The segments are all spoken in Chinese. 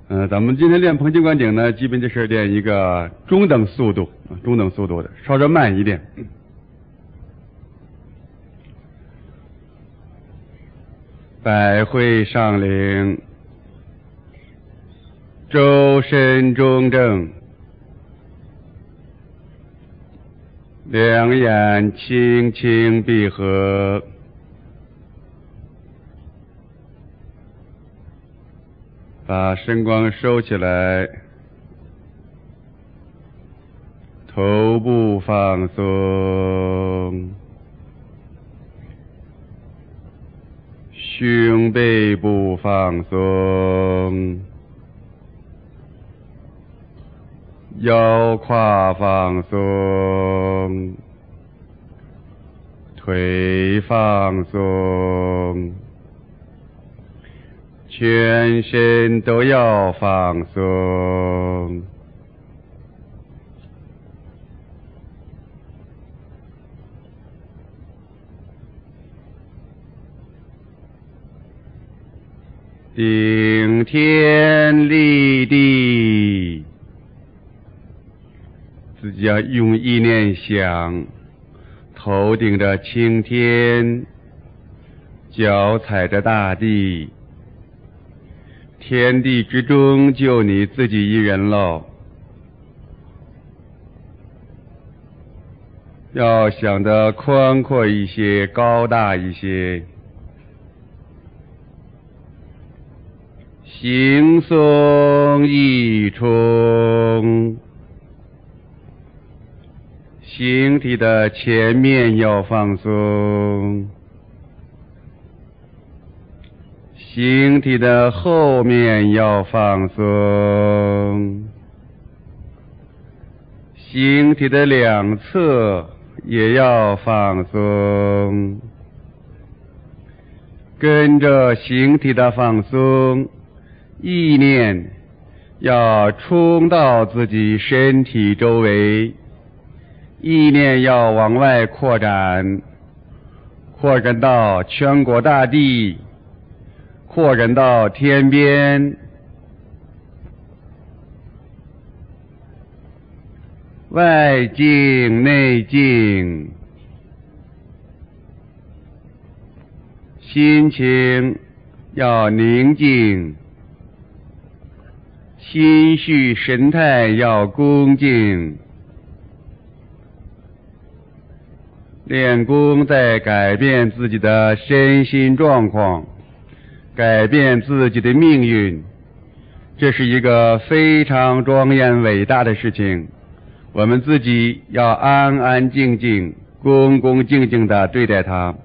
咱们今天练彭经观顶呢，基本就是练一个中等速度的，稍稍慢一点。百会上领，周身中正，两眼轻轻闭合，把身光收起来，头部放松，胸背部放松，腰胯放松，腿放松，全身都要放松。顶天立地，自己要用意念想，头顶着青天，脚踩着大地，天地之中就你自己一人喽。要想得宽阔一些，高大一些，形松意冲，形体的前面要放松，形体的后面要放松，形体的两侧也要放松，跟着形体的放松，意念要冲到自己身体周围，意念要往外扩展，扩展到全国大地，扩展到天边，外境内境，心情要宁静，心绪神态要恭敬。练功在改变自己的身心状况，改变自己的命运，这是一个非常庄严伟大的事情。我们自己要安安静静、恭恭敬敬地对待它。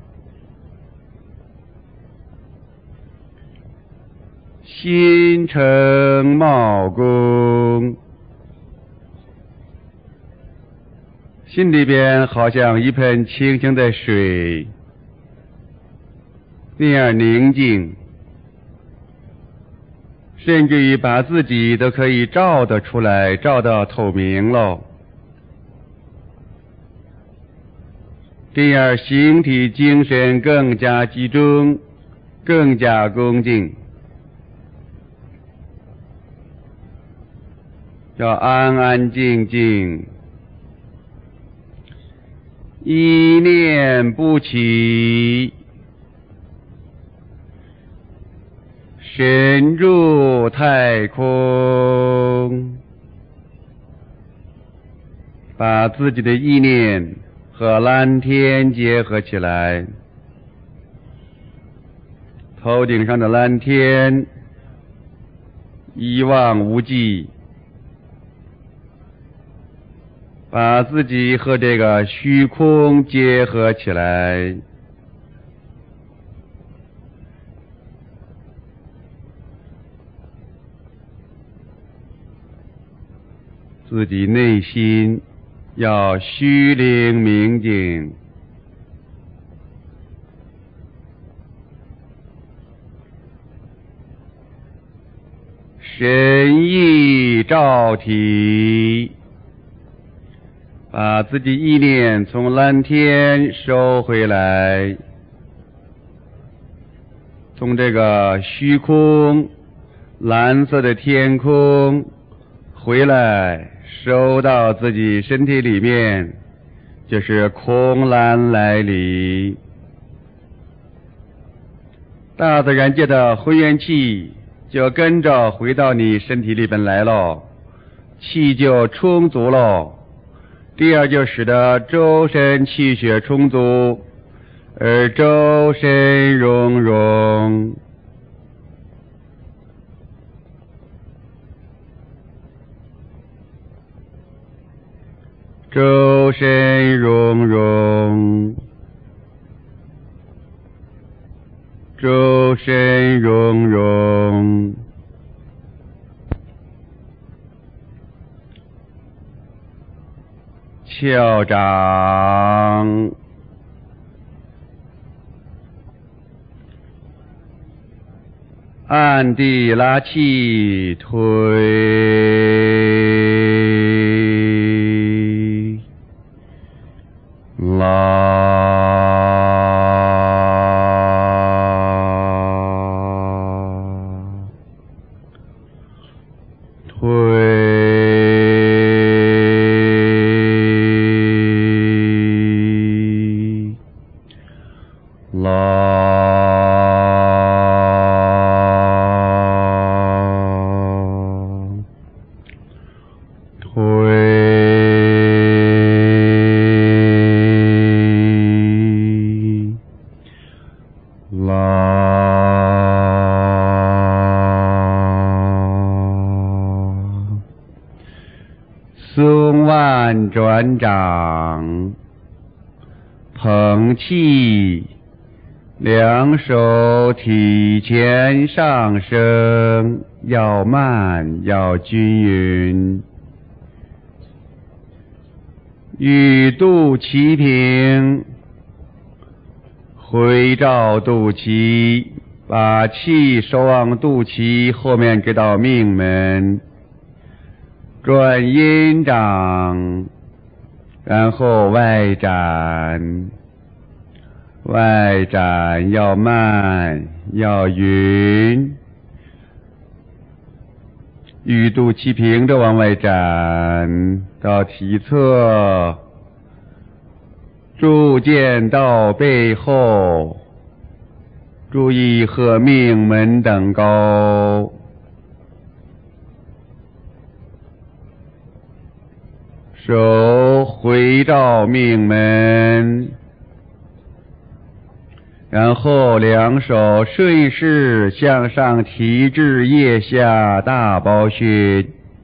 心诚茂恭，心里边好像一盆清清的水，那样宁静，甚至于把自己都可以照得出来，照到透明了。这样形体精神更加集中，更加恭敬。要安安静静，一念不起，神入太空，把自己的意念和蓝天结合起来，头顶上的蓝天一望无际，把自己和这个虚空结合起来，自己内心要虚灵明净，神意照体，把自己意念从蓝天收回来，从这个虚空蓝色的天空回来收到自己身体里面，就是空蓝来临。大自然界的回元气就跟着回到你身体里边来了，气就充足了。第二就使得周身气血充足，而周身融融。周身融融，周身融融，翘掌，按地拉气，推松腕转掌，捧气，两手体前上升，要慢要均匀，与肚脐平，回照肚脐，把气收往肚脐后面直到命门，转阴掌，然后外展，外展要慢要匀，与肚脐平着往外展到体侧，逐渐到背后，注意和命门等高，手回照命门，然后两手顺势向上提至腋下大包穴，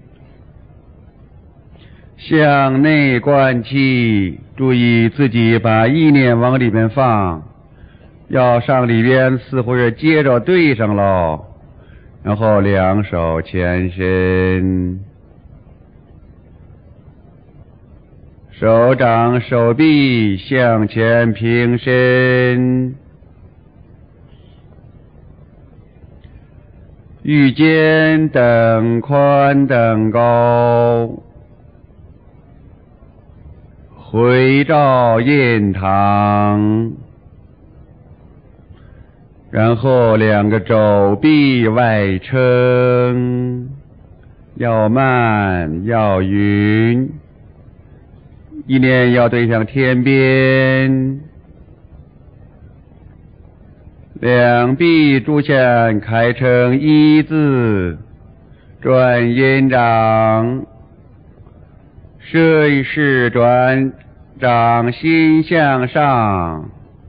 向内灌气，注意自己把意念往里面放，要上里边似乎是接着对上了，然后两手前伸，手掌手臂向前平伸，玉肩等宽等高，回照印堂，然后两个肘臂外撑，要慢要匀，意念要对向天边，两臂诸线开成一字，转阴掌，顺势转掌心向上，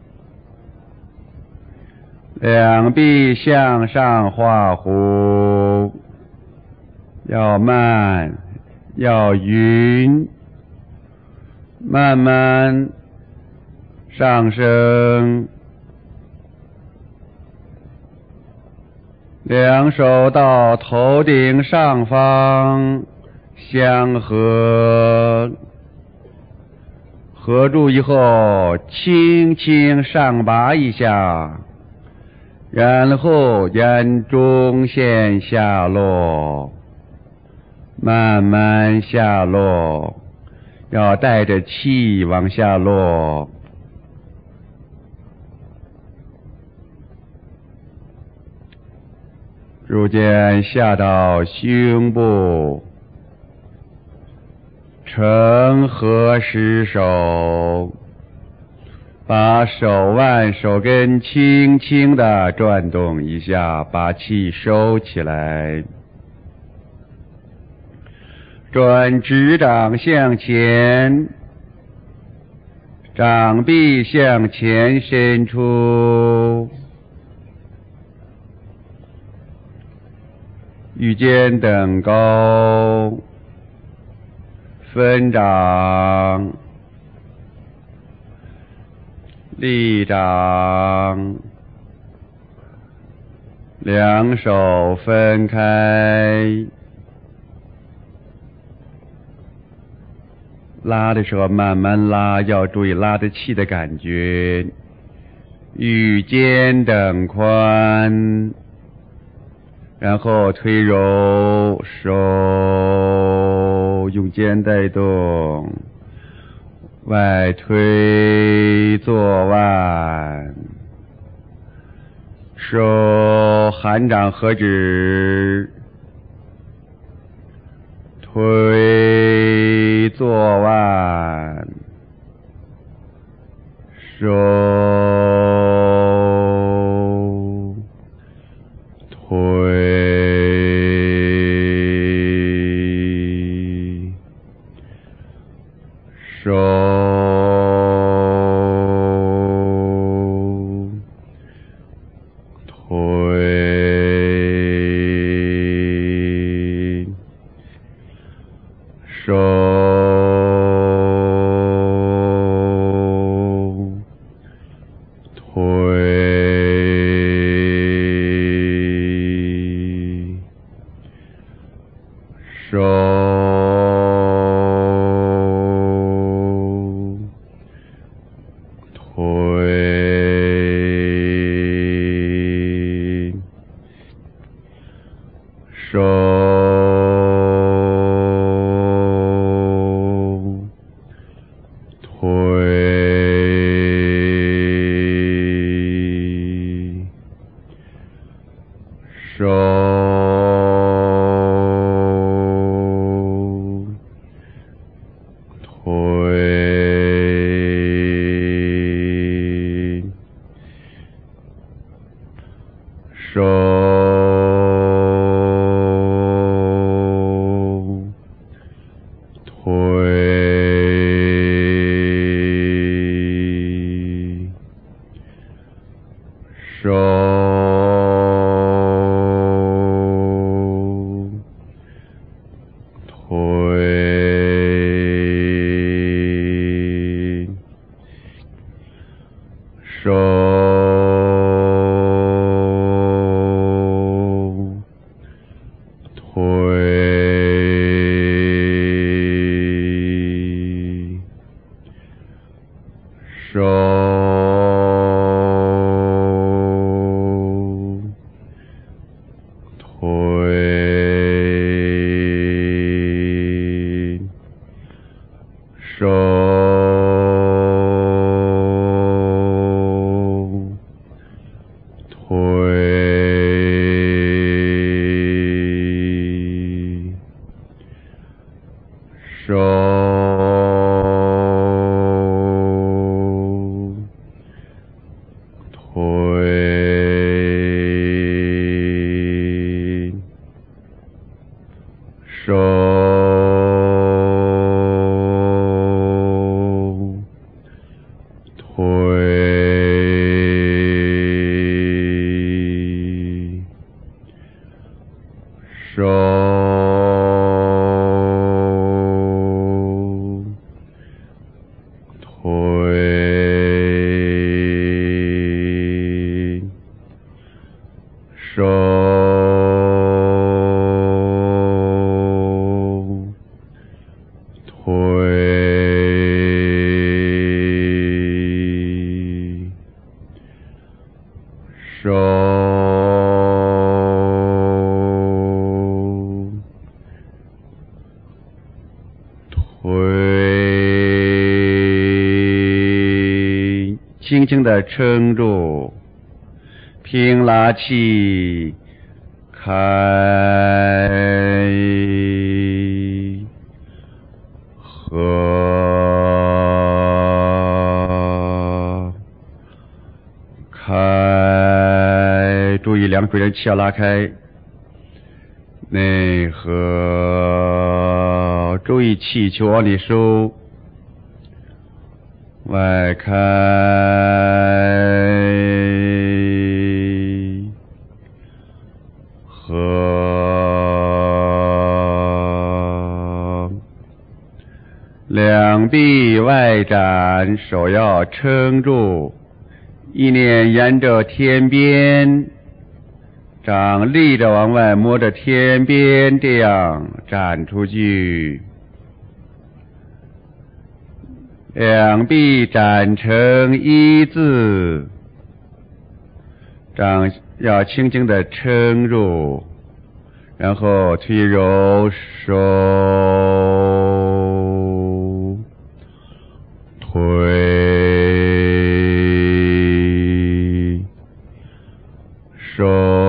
两臂向上画弧，要慢要匀，慢慢上升，两手到头顶上方相合，合住以后轻轻上拔一下，然后沿中线下落，慢慢下落，要带着气往下落。 逐渐下到胸部，成合十手，把手腕手根轻轻地转动一下，把气收起来，转指掌向前，掌臂向前伸出，与肩等高，分掌，立掌，两手分开，拉的时候慢慢拉，要注意拉的气的感觉，与肩等宽，然后推揉手，用肩带动，外推坐腕，手含掌合指，推坐腕，手推手推手推手轻轻地撑住，平拉气， 开，合，开，注意两腿的气要拉开，内合，注意气球往里收，外开，合，两臂外展，手要撑住，意念沿着天边，掌立着往外摸着天边，这样展出去。两臂展成一字，掌要轻轻地撑住，然后推揉手推手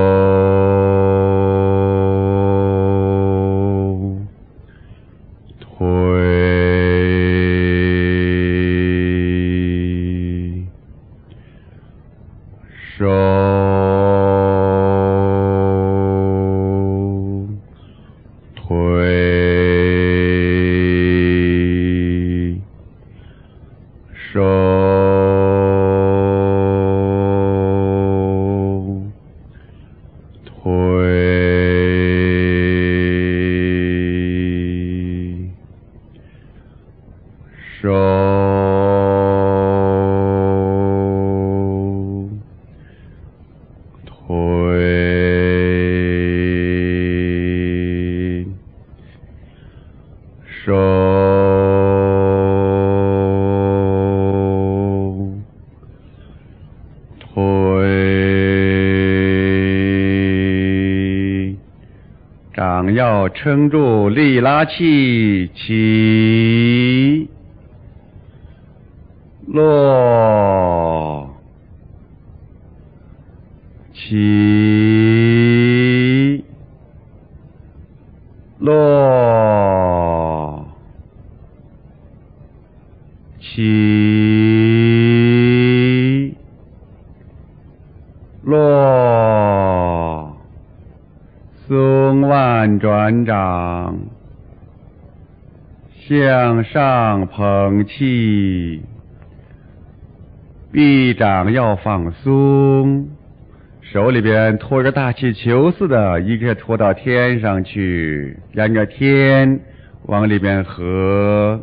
掌要撑住，力拉气，起，落，起，落，起，落，松腕转掌，向上捧气，臂掌要放松，手里边托着大气球似的，一个托到天上去，沿着天往里边合，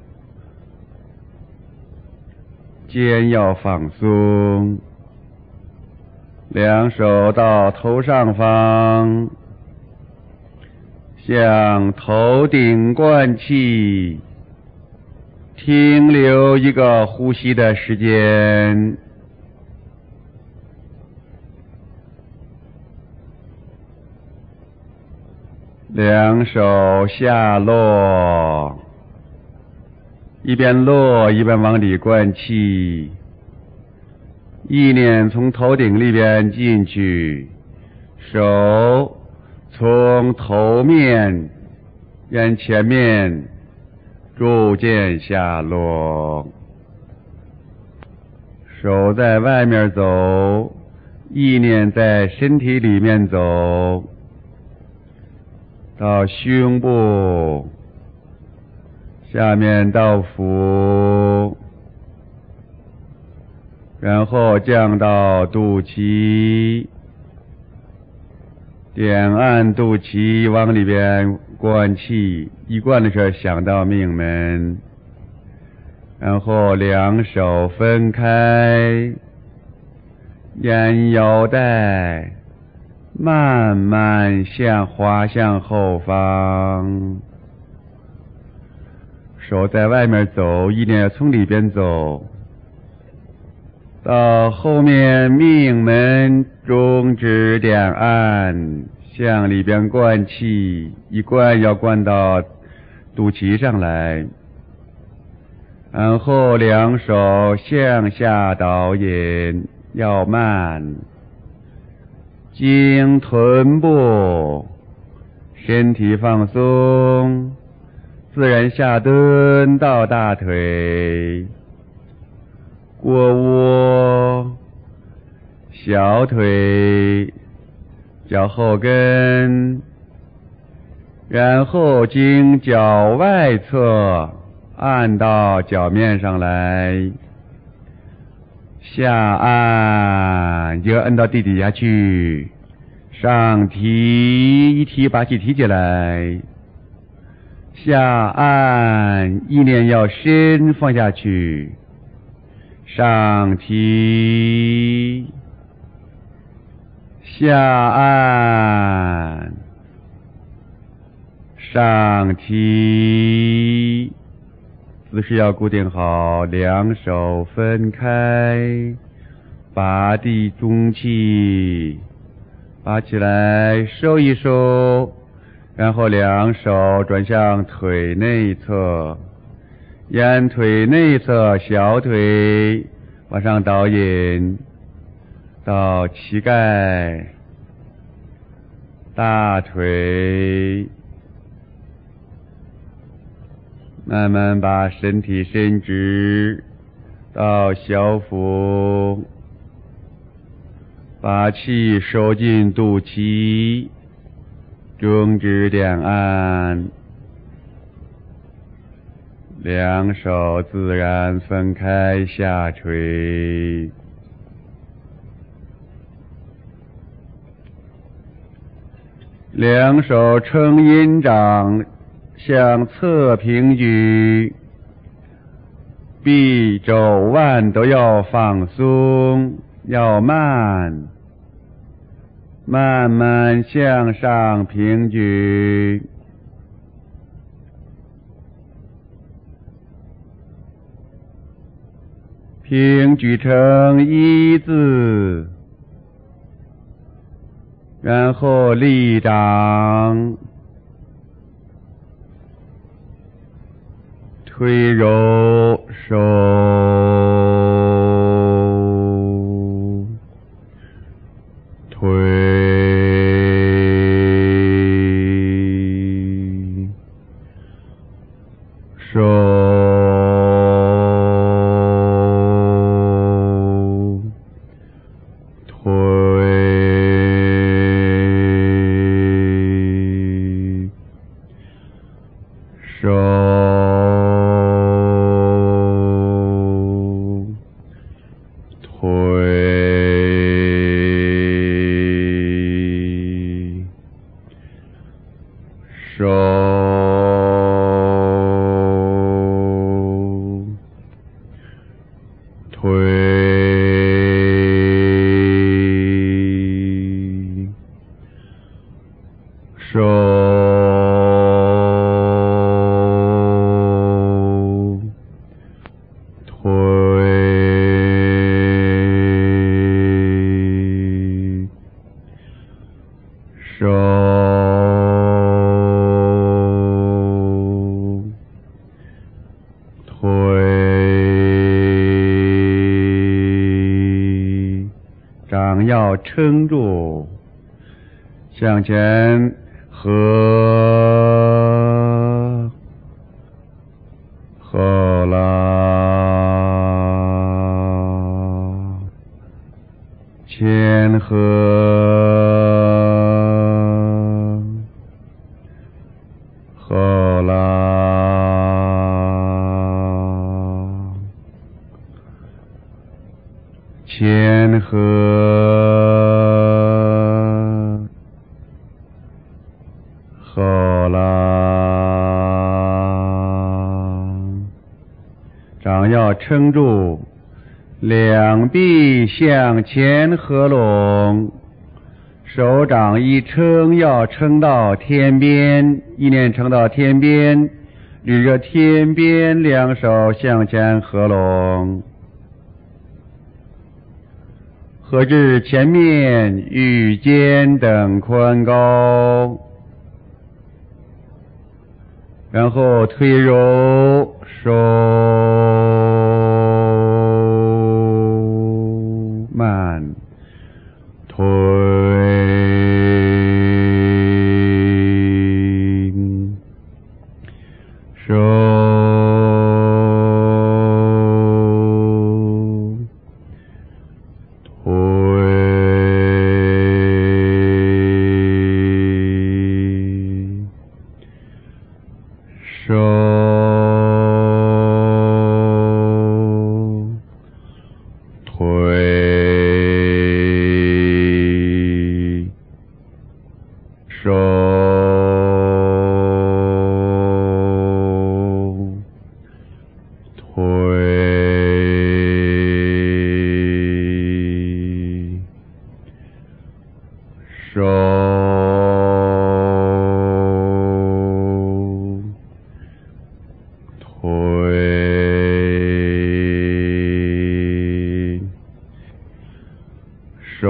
肩要放松，两手到头上方，向头顶灌气，停留一个呼吸的时间。两手下落，一边落一边往里灌气，意念从头顶里边进去，手从头面沿前面逐渐下落，手在外面走，意念在身体里面走，到胸部，下面到腹，然后降到肚脐，点按肚脐往里边灌气，一灌的时候想到命门，然后两手分开，沿腰带慢慢滑向后方，手在外面走，意念从里边走，到后面命门中指点按，向里边灌气，一灌要灌到肚脐上来，然后两手向下导引，要慢， 经臀部，身体放松，自然下蹲到大腿、腘窝、小腿、脚后跟，然后经脚外侧按到脚面上来，下按就按到地底下去，上提一提把气提起来，下按意念要深放下去，上提下按上提，姿势要固定好，两手分开，拔地中气，拔起来收一收，然后两手转向腿内侧，沿腿内侧小腿往上导引到膝盖、大腿，慢慢把身体伸直到小腹，把气收进肚脐，中指点按，两手自然分开下垂，两手撑阴掌向侧平举，臂肘腕都要放松，要慢慢向上平举，平举成一字，然后立掌，推揉手，推手，推手，掌要撑住，向前合，后拉，前合，后拉，前合，后拉，掌要撑住，两臂向前合拢，手掌一撑要撑到天边，意念撑到天边，捋着天边，两手向前合拢，合至前面与肩等宽高，然后推揉手，慢推手腿手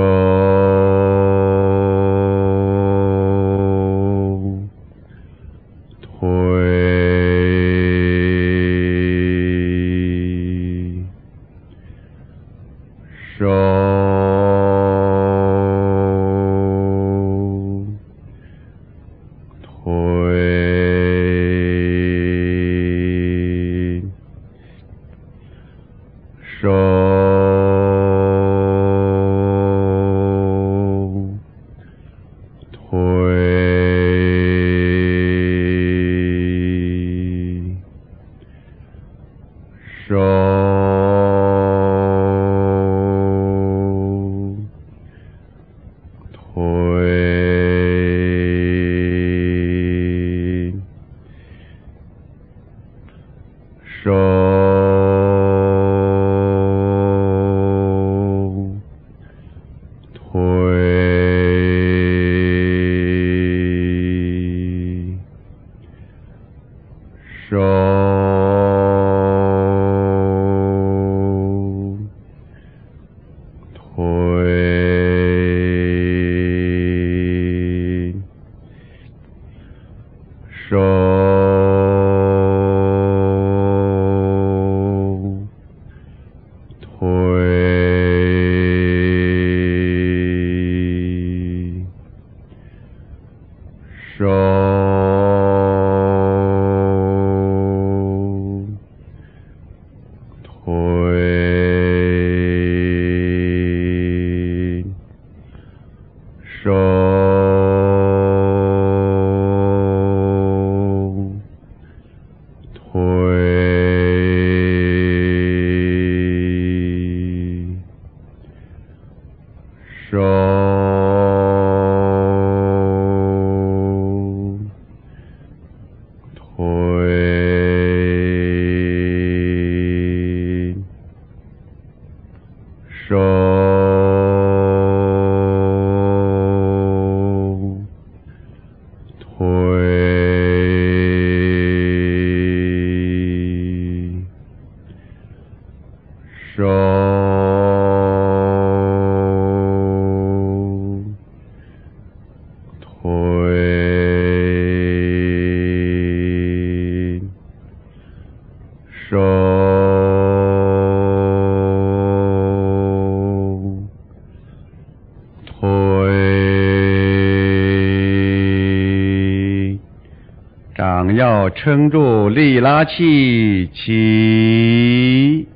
掌要撑住，力拉气，起，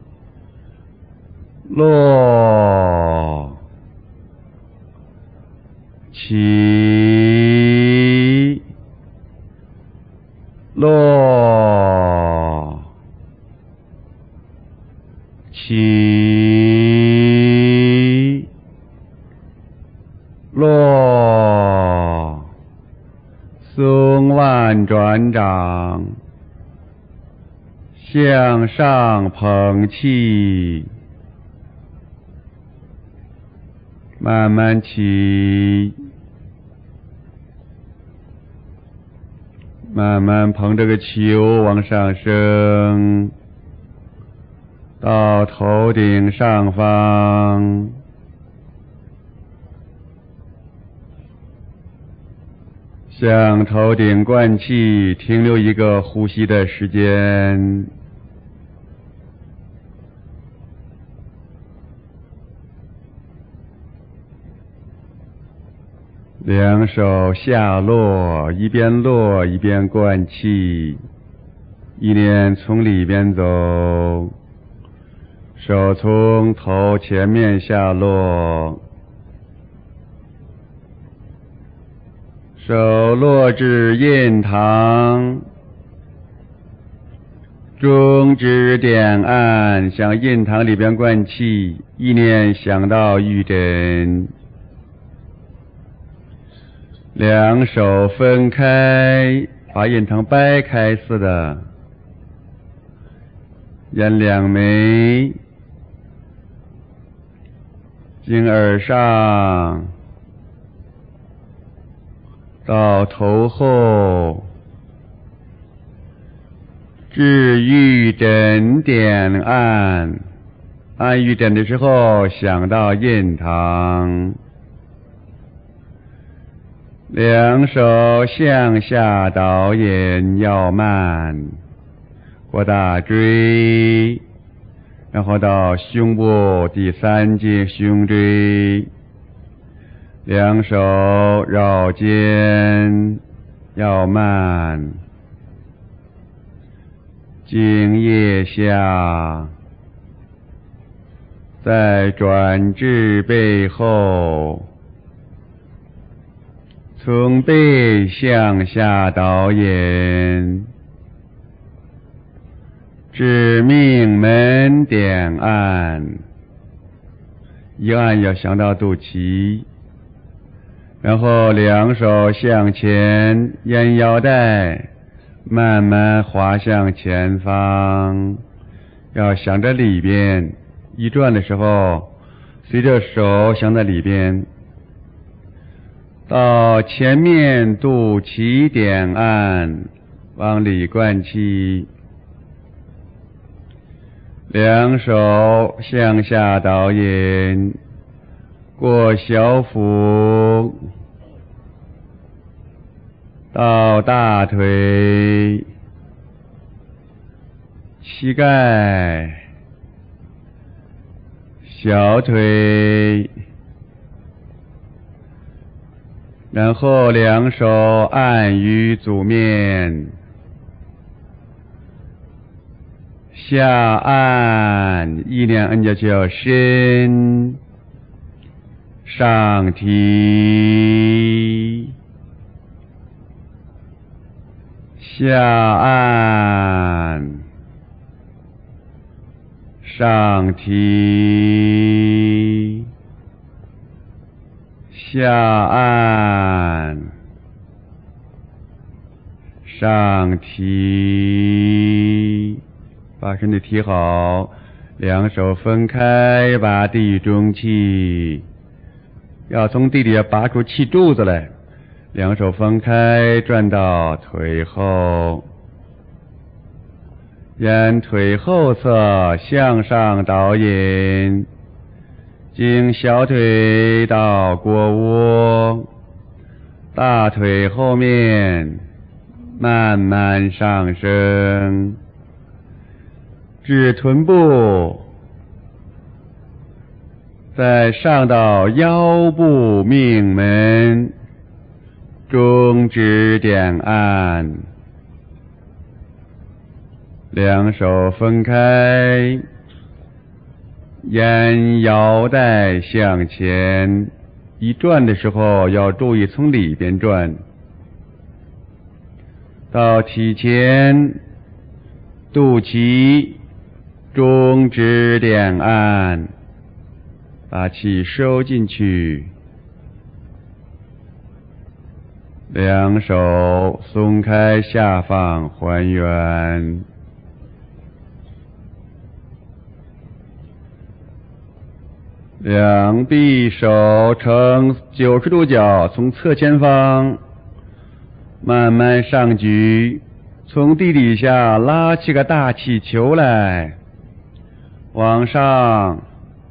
落，起，落，起，落，松腕转掌，向上捧气，慢慢起，慢慢捧这个球往上升，到头顶上方，向头顶灌气，停留一个呼吸的时间。两手下落，一边落一边灌气，意念从里边走，手从头前面下落，手落至印堂，中指点按，向印堂里边灌气，意念想到玉枕，两手分开，把印堂掰开似的，沿两眉，经耳上， 到头后，至玉枕点按，按玉枕的时候想到印堂，两手向下导引要慢，过大椎，然后到胸部第三节胸椎，两手绕肩要慢，颈腋下，再转至背后，从背向下导引，至命门点按，一按要想到肚脐，然后两手向前，沿腰带慢慢滑向前方，要想着里边，一转的时候随着手想在里边，到前面肚脐点按，往里灌气，两手向下导引，过小腹，到大腿、膝盖、小腿，然后两手按于足面，下按，意念按下去要深，上提，下按，上提，下按，上提，把身体提好，两手分开，把地中气，要从地里拔出气柱子来，两手分开，转到腿后，沿腿后侧向上导引，经小腿到腘窝，大腿后面慢慢上升，至臀部，再上到腰部命门，中指点按，两手分开，沿腰带向前，一转的时候要注意从里边转，到体前，肚脐，中指点按，把气收进去，两手松开下放还原，两臂手呈90度角，从侧前方慢慢上举，从地底下拉起个大气球来，往上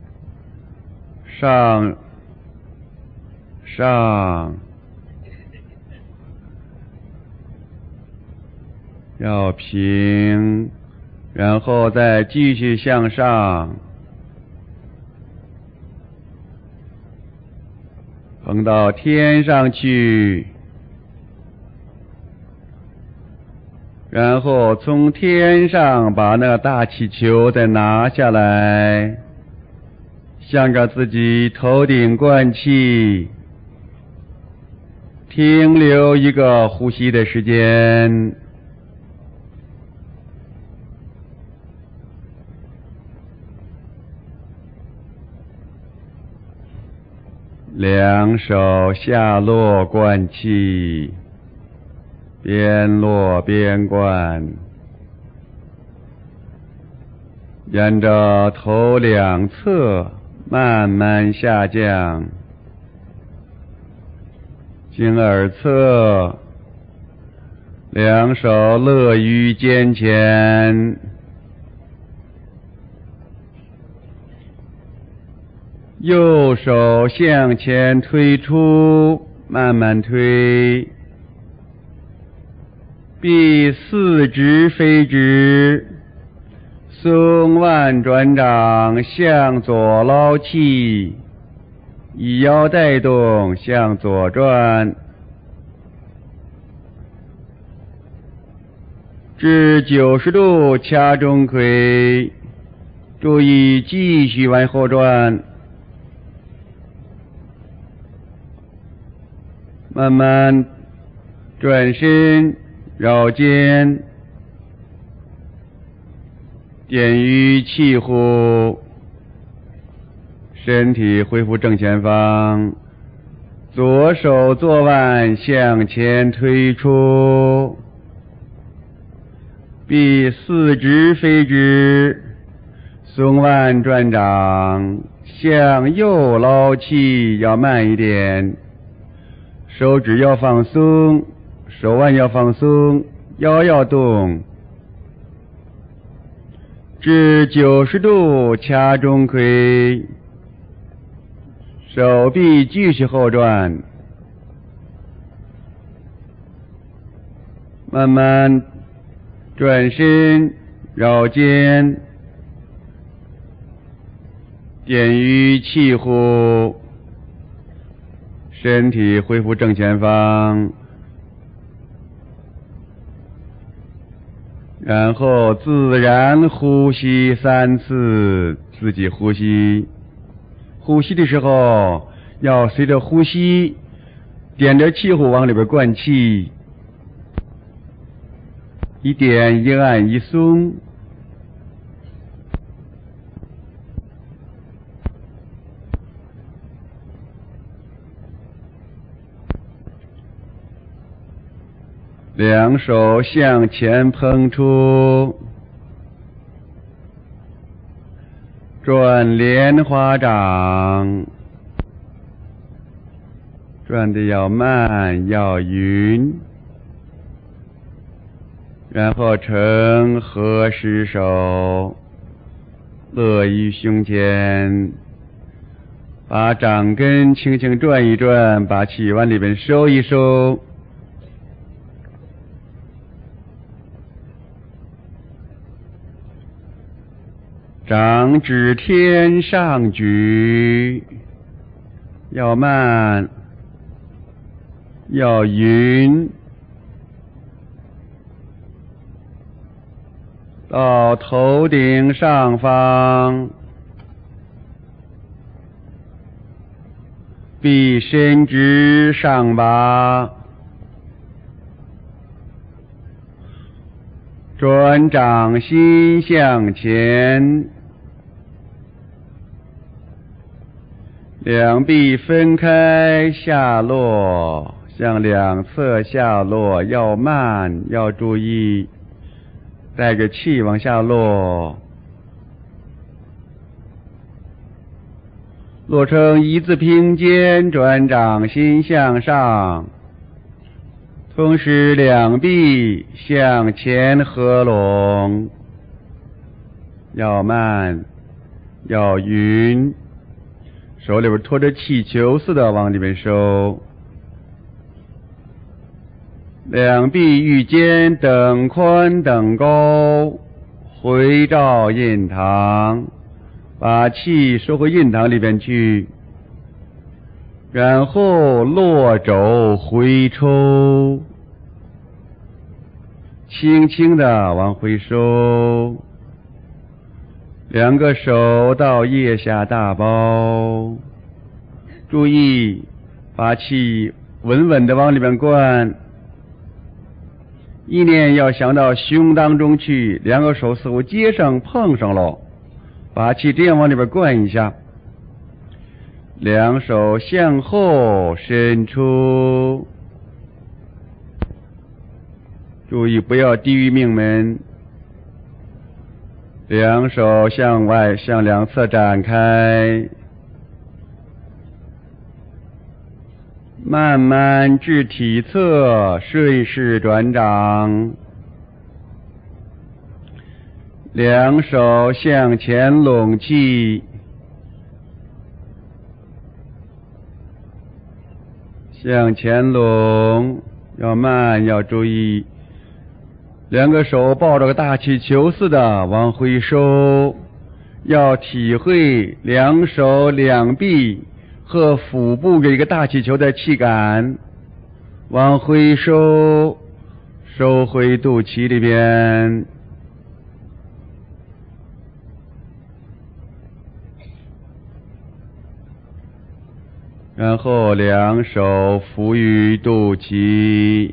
要平，然后再继续向上，捧到天上去，然后从天上把那个大气球再拿下来，向着自己头顶灌气，停留一个呼吸的时间。两手下落灌气，边落边灌，沿着头两侧慢慢下降， 行耳侧，两手乐于肩前，右手向前推出，慢慢推，臂似直非直，松腕转掌，向左捞气，以腰带动向左转，至90度掐中魁，注意继续往后转，慢慢转身绕肩，点于气乎，身体恢复正前方，左手左腕向前推出，臂似直非直，松腕转掌，向右捞气，要慢一点，手指要放松，手腕要放松，腰要动，至90度掐中魁，手臂继续后转，慢慢转身绕肩，点于气乎，身体恢复正前方，然后自然呼吸3次，自己呼吸。呼吸的时候要随着呼吸点着气壶往里边灌气，一点一按一松，两手向前碰出，转莲花掌，转的要慢要匀，然后成合十手，乐于胸前，把掌根轻轻转一转，把气往里边收一收，掌指天上举，要慢要匀，到头顶上方，臂伸直上拔，转掌心向前，两臂分开下落，向两侧下落，要慢，要注意带着气往下落，落成一字平肩，转掌心向上，同时两臂向前合拢，要慢要匀，手里边托着气球似的往里面收，两臂与肩等宽等高，回照印堂，把气收回印堂里边去，然后落肘回抽，轻轻地往回收，两个手到腋下大包，注意把气稳稳地往里边灌，意念要想到胸当中去，两个手似乎接上碰上了，把气这样往里边灌一下，两手向后伸出，注意不要低于命门，两手向外向两侧展开， 慢慢至体侧，顺势转掌。两手向前拢气，向前拢，要慢，要注意。两个手抱着个大气球似的往回收，要体会两手两臂和腹部给一个大气球的气感，往回收，收回肚脐里边。然后两手扶于肚脐，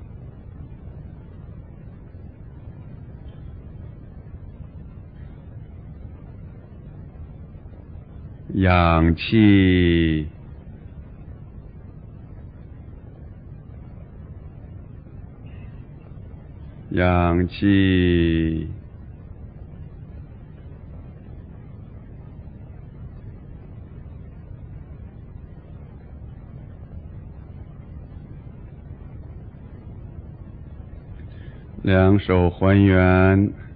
氧气，氧气，两手还原。